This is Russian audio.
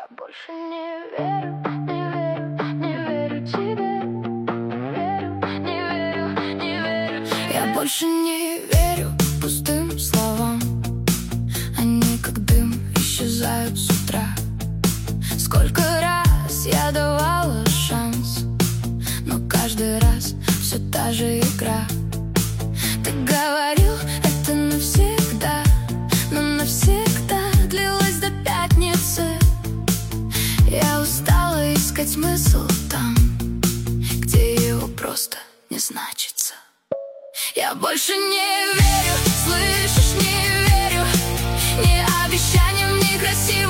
больше не верю, не верю, не верю тебе. Не верю, не верю, не верю. Я больше не верю пустым словам. Они как дым исчезают с утра. Сколько раз я давала шанс, но каждый раз все та же игра. Ты говорил, это навсегда, но навсегда длилось до пятницы. Я устала искать смысл там, где его просто не значится. Я больше не верю, слышишь, не верю ни обещаниям, ни красивым